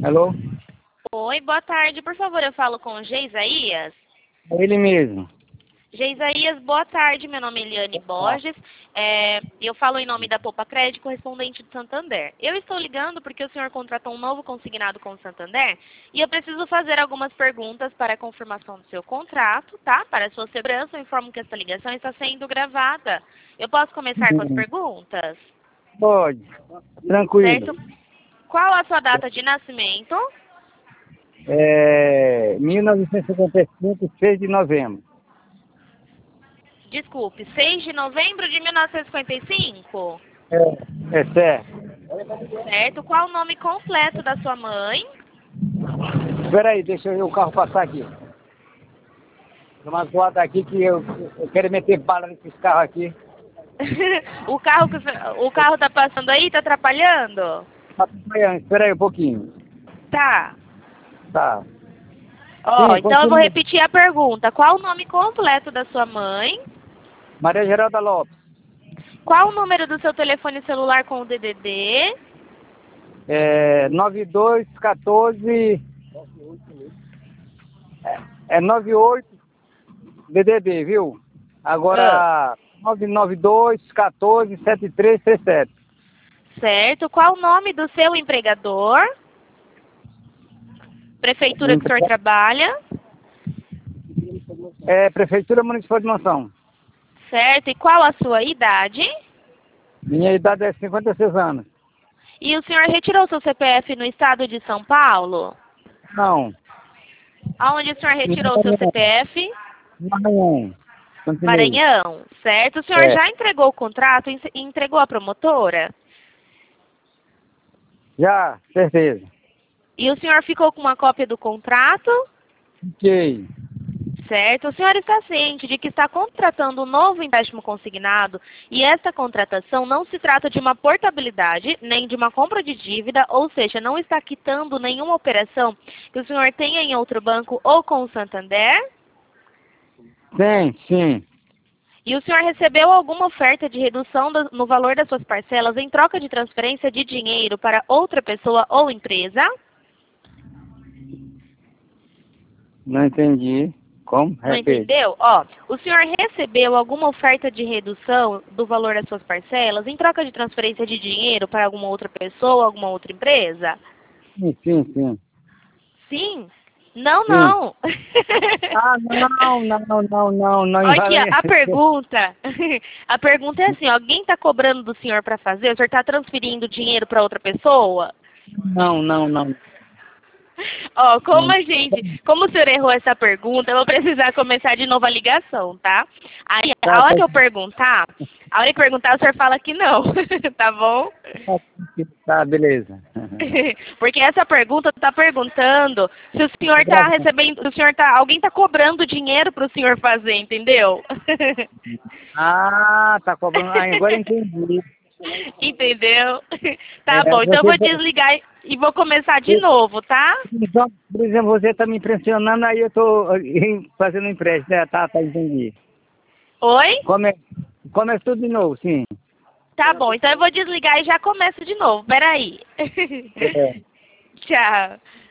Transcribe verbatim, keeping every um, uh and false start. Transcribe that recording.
Alô? Oi, boa tarde. Por favor, eu falo com o Geisaías. É ele mesmo. Geisaías, boa tarde. Meu nome é Eliane Borges. É, eu falo em nome da Poupa Crédito, correspondente de Santander. Eu estou ligando porque o senhor contratou um novo consignado com o Santander e eu preciso fazer algumas perguntas para a confirmação do seu contrato, tá? Para a sua segurança, eu informo que essa ligação está sendo gravada. Eu posso começar com as perguntas? Pode. Tranquilo. Certo? Qual a sua data de nascimento? É mil novecentos e cinquenta e cinco, seis de novembro. Desculpe, seis de novembro de mil novecentos e cinquenta e cinco? É, é certo. Certo. Qual o nome completo da sua mãe? Espera aí, deixa eu, o carro passar aqui. Tem uma zoada aqui que eu, eu quero meter bala nesses carros aqui. o carro que o carro tá passando aí, tá atrapalhando? Tá atrapalhando. Espera aí um pouquinho. Tá. Tá. Ó, Sim, então eu vou continua. repetir a pergunta. Qual o nome completo da sua mãe? Maria Geralda Lopes. Qual o número do seu telefone celular com o D D D? É nove dois um quatro. É, é nove oito D D D, viu? Ah, Agora nove nove dois um quatro sete três três sete. certo. Qual o nome do seu empregador? Prefeitura que o senhor trabalha? É Prefeitura Municipal de Mansão. Certo. E qual a sua idade? Minha idade é cinquenta e seis anos. E o senhor retirou seu C P F no estado de São Paulo? Não. Aonde o senhor retirou seu C P F? Maranhão. Continuei. Maranhão, certo? O senhor É. já entregou o contrato e entregou a promotora? Já, certeza. E o senhor ficou com uma cópia do contrato? Fiquei. Certo. O senhor está ciente de que está contratando um novo empréstimo consignado e esta contratação não se trata de uma portabilidade, nem de uma compra de dívida, ou seja, não está quitando nenhuma operação que o senhor tenha em outro banco ou com o Santander? Sim, sim. E o senhor recebeu alguma oferta de redução do, no valor das suas parcelas em troca de transferência de dinheiro para outra pessoa ou empresa? Não entendi. Como? Não Repete. entendeu? Ó, o senhor recebeu alguma oferta de redução do valor das suas parcelas em troca de transferência de dinheiro para alguma outra pessoa, alguma outra empresa? Sim, sim, sim. Sim? Não, Sim. não. Ah, não, não, não, não, não. Olha aqui, Enrolei. a pergunta. A pergunta é assim, alguém está cobrando do senhor para fazer? O senhor está transferindo dinheiro para outra pessoa? Não, não, não. Ó, como Não. a gente, como o senhor errou essa pergunta, eu vou precisar começar de novo a ligação, tá? Aí, Tá, a hora tá, que eu perguntar, a hora que perguntar, o senhor fala que não, tá bom? tá, beleza. Porque essa pergunta tá perguntando se o senhor tá recebendo, se o senhor tá, alguém tá cobrando dinheiro pro senhor fazer, entendeu? Ah, tá cobrando. Ah, agora eu entendi. Entendeu? Tá É, bom, então eu vou você, desligar e vou começar de novo, tá? então, por exemplo, você tá me impressionando, aí eu tô eh, fazendo empréstimo, né? Tá, tá, entendi. Oi? Come, começa tudo de novo, sim. Tá bom, então eu vou desligar e já começo de novo. Peraí. É. Tchau.